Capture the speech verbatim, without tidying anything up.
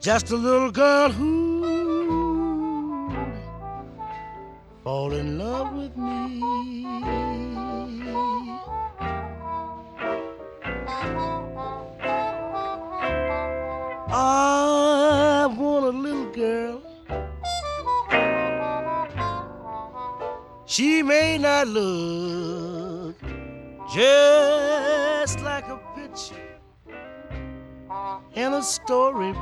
Just a little girl who fall in love with me. I want a little girl. She may not look just like a picture in a story